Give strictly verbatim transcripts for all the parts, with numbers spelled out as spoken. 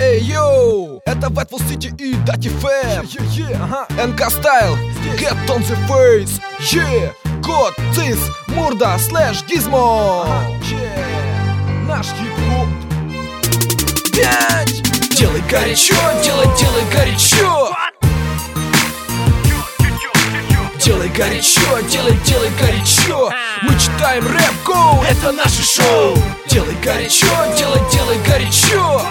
Эй, йоу! Это Battle City и Dati Fam. эн ка Style, Get on the Face. Yeah! Код, Цис, Мурда, Слэш, Гизмо. Наш хип-хоп. Пять! Делай горячо, делай, делай горячо. Делай горячо, делай, делай горячо. Мы читаем рэп, гоу, это наше шоу. Делай горячо, делай, делай горячо.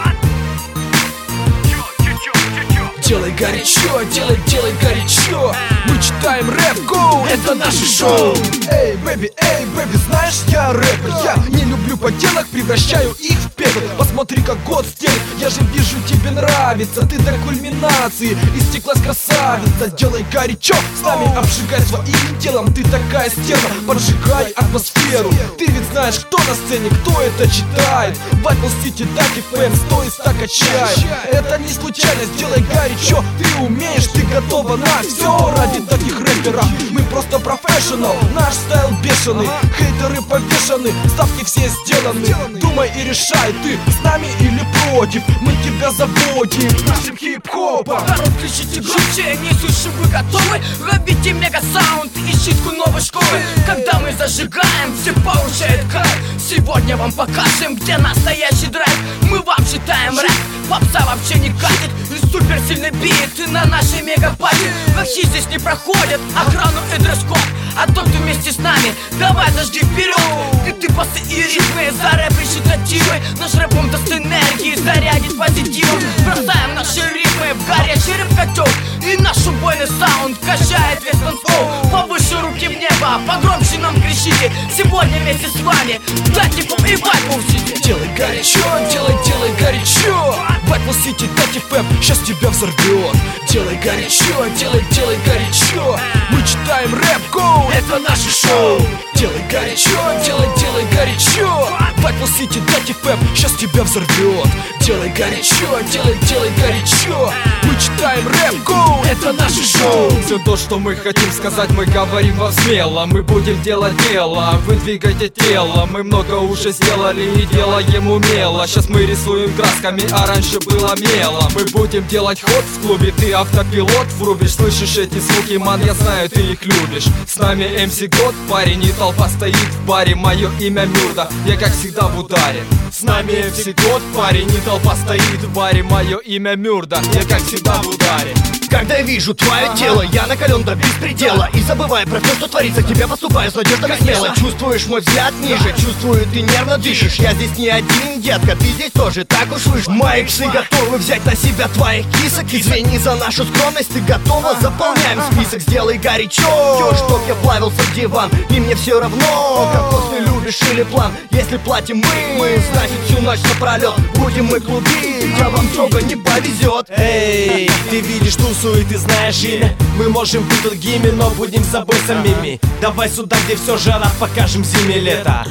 Делай горячо, делай, делай горячо. Мы читаем рэп, гоу, это наше шоу. Эй, бэби, эй, бэби, знаешь, я рэпер. Я не люблю подделок, превращаю их в пепел. Посмотри, как год стелит, я же вижу, тебе нравится. Ты до кульминации, истеклась красавица. Делай горячо, с нами обжигай своим телом. Ты такая стерва, поджигай атмосферу. Ты ведь знаешь, кто на сцене, кто это читает. Battle City, Dati Fam, сто и стака чая. Это не случайность, делай горячо. Ты умеешь, ты готова на все ради таких рэперов. Мы просто профессионал, наш стайл бешеный. Хейтеры повешены, ставки все сделаны. Думай и решай, ты с нами или против. Мы тебя заводим нашим хип-хопом. Народ, кричите громче, не слышу, вы готовы? Ловите мега-саунд и щитку новой школы. Когда мы зажигаем, все получают кайф. Сегодня вам покажем, где настоящий драйв. Мы вам читаем рэп, попса вообще не катит. И суперсильный бит на нашей мегапати. Вообще здесь не проходят охрану и дресс-код. А тот, кто вместе с нами, давай зажги вперед. И ты басы и ритмы, за рэп речитативы. Наш рэп он даст энергии, зарядит позитивом. Бросаем наши ритмы в горячий рэп-котел. И наш убойный саунд качает весь танцпол. Повыше руки в небо, погромче нам кричите. Сегодня вместе с вами Dati Fam и Battle City. Делай горячо, делай, делай горячо. Battle City, Dati Fam, сейчас тебя взорвет. Делай горячо, делай, делай горячо. Мы читаем рэп, гоу, это наше шоу. Делай горячо, делай, делай горячо. Battle City, Dati Fam, сейчас тебя взорвет. Делай горячо, делай, делай горячо. Мы читаем рэп, гоу, это наше шоу. Все то, что мы хотим сказать, мы говорим вам смело. Мы будем делать дело, вы двигайте тело. Мы много уже сделали и делаем умело. Сейчас мы рисуем красками, а раньше было мелом. Мы будем делать ход в клубе, ты автопилот врубишь. Слышишь эти звуки, ман, я знаю, ты их любишь. С нами эм си God, парень, и толпа стоит в баре. Мое имя Мюрда, я как всегда в ударе. С нами эм си God, парень, и толпа стоит в баре. Мое имя Мюрда, я как всегда в ударе. Когда я вижу твое ага. тело, я накален до беспредела. И забывая про все, что творится, к тебе поступаю с надеждами смело. Чувствуешь мой взгляд ниже, чувствую, ты нервно дышишь. Я здесь не один, детка, ты здесь тоже так уж выше. Мои псы готовы взять на себя твоих кисок. Извини за нашу скромность, ты готова? Заполняем список, сделай горячо, чтоб я плавился в диван. И мне все равно, как ты любишь или план. Если платим мы, мы, значит всю ночь напролет будем мы клубить, а вам строго не повезет. Эй, ты видишь тусу и ты знаешь имя. Мы можем быть другими, но будем с собой самими. Давай сюда, где все жара, покажем зиме лето.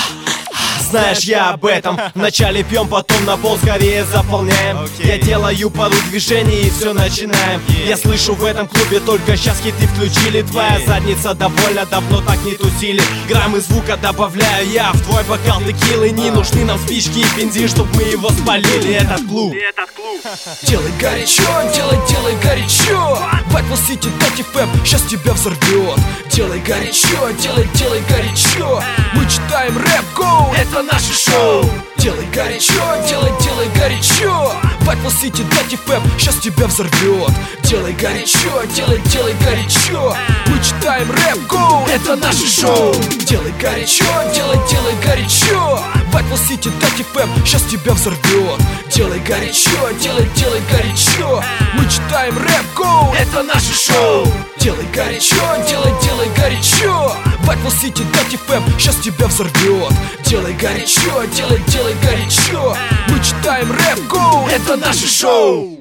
Знаешь, я об этом. Вначале пьем, потом на пол скорее заполняем. okay. Я делаю пару движений и все начинаем. yeah. Я слышу в этом клубе только сейчас хиты включили. Твоя yeah. задница довольно давно так не тусили. Граммы звука добавляю я в твой бокал текилы. Не нужны нам спички и бензин, чтоб мы его спалили. Этот клуб, Этот клуб. Делай горячо, делай, делай горячо. Battle City, Dati Fam, сейчас тебя взорвет. Делай горячо, делай, делай горячо. Мы читаем рэп, гоу, это наше шоу. Делай горячо, делай, делай горячо. Battle City, Dati Fam, сейчас тебя взорвет. Делай горячо, делай, делай горячо. Мы читаем рэп, гоу, это наше шоу. Делай горячо, делай, делай горячо. Battle City, Dati Fam, сейчас тебя взорвет. Делай горячо, делай, делай горячо. Мы читаем рэп, гоу, это наше шоу. Делай горячо, делай, делай горячо. Battle City, Dati Fam, сейчас тебя взорвет. Делай горячо, делай, делай горячо. Мы читаем рэп, гоу, это наше шоу.